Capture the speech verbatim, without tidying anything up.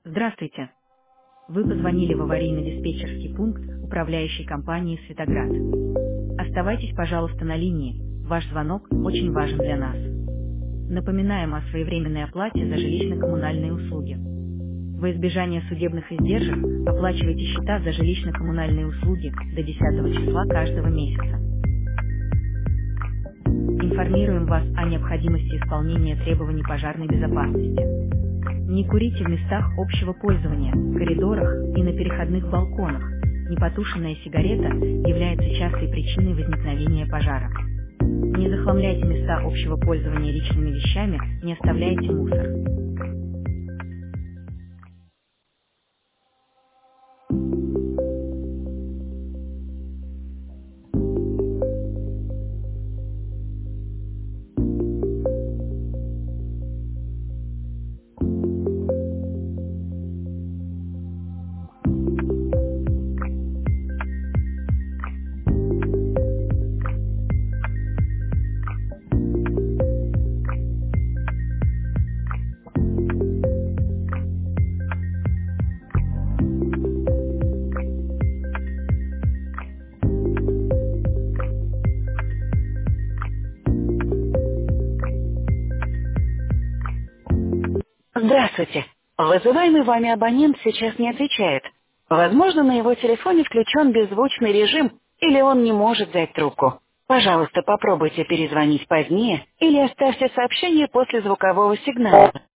Здравствуйте. Вы позвонили в аварийно-диспетчерский пункт управляющей компании «Светоград». Оставайтесь, пожалуйста, на линии. Ваш звонок очень важен для нас. Напоминаем о своевременной оплате за жилищно-коммунальные услуги. Во избежание судебных издержек оплачивайте счета за жилищно-коммунальные услуги до десятого числа каждого месяца. Информируем вас о необходимости исполнения требований пожарной безопасности. Не курите в местах общего пользования, коридорах и на переходных балконах. Непотушенная сигарета является частой причиной возникновения пожара. Не захламляйте места общего пользования личными вещами, не оставляйте мусор. Здравствуйте. Вызываемый вами абонент сейчас не отвечает. Возможно, на его телефоне включен беззвучный режим, или он не может взять трубку. Пожалуйста, попробуйте перезвонить позднее или оставьте сообщение после звукового сигнала.